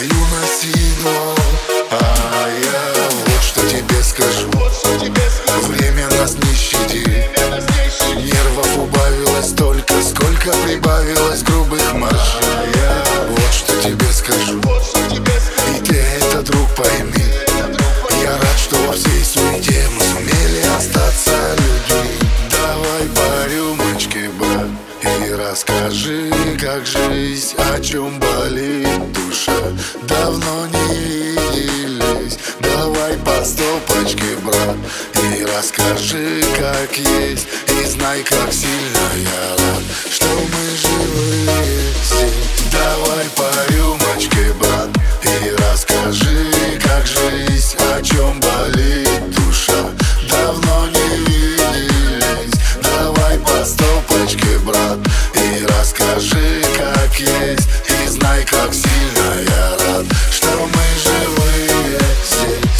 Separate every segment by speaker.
Speaker 1: стою на сигнал, а я вот что тебе скажу. Время нас не щадит, нервов убавилось столько, сколько прибавилось грубых марш. Я вот что тебе скажу, и ты это, друг, пойми. Я рад, что во всей суете мы сумели остаться людьми. Давай по рюмочке, брат, и расскажи, как жизнь, о чем болит душа. Давно не виделись, давай по стопочке, брат, и расскажи, как есть, и знай, как сильно я рад, что мы живые здесь. Давай по рюмочке, брат, и расскажи, как жизнь, о чем болит душа. Давно не виделись, давай по стопочке, брат, и расскажи, как есть, и знай, как сильно я рад, что мы живые здесь.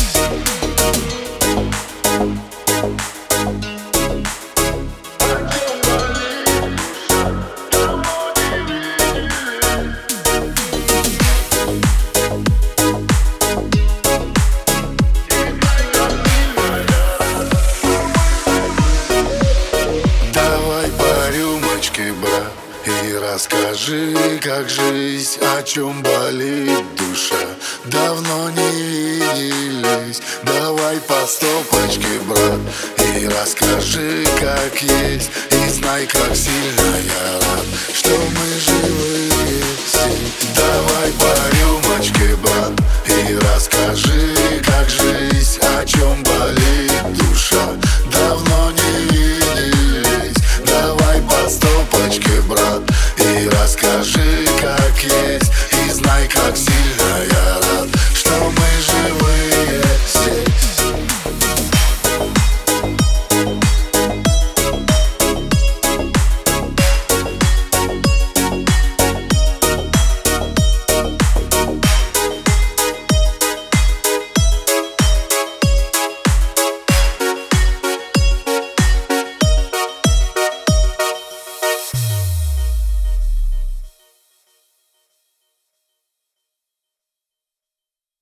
Speaker 1: Брат, и расскажи, как жизнь, о чем болит душа. Давно не виделись, давай по стопочке, брат, и расскажи, как есть,